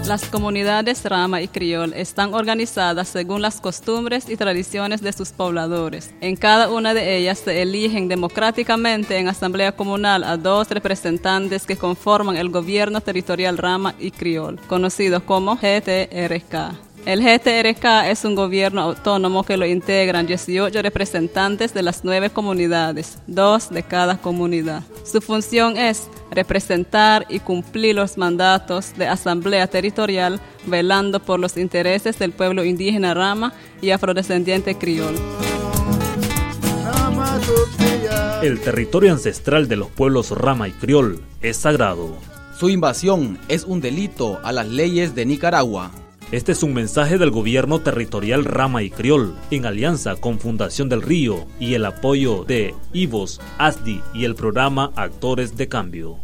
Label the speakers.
Speaker 1: Las comunidades Rama y Criol están organizadas según las costumbres y tradiciones de sus pobladores. En cada una de ellas se eligen democráticamente en asamblea comunal a 2 representantes que conforman el gobierno territorial Rama y Criol, conocido como GTRK. El GTRK es un gobierno autónomo que lo integran 18 representantes de las 9 comunidades, 2 de cada comunidad. Su función es representar y cumplir los mandatos de asamblea territorial, velando por los intereses del pueblo indígena Rama y afrodescendiente Criol.
Speaker 2: El territorio ancestral de los pueblos Rama y Criol es sagrado.
Speaker 3: Su invasión es un delito a las leyes de Nicaragua.
Speaker 2: Este es un mensaje del gobierno territorial Rama y Criol, en alianza con Fundación del Río y el apoyo de IVOS, ASDI y el programa Actores de Cambio.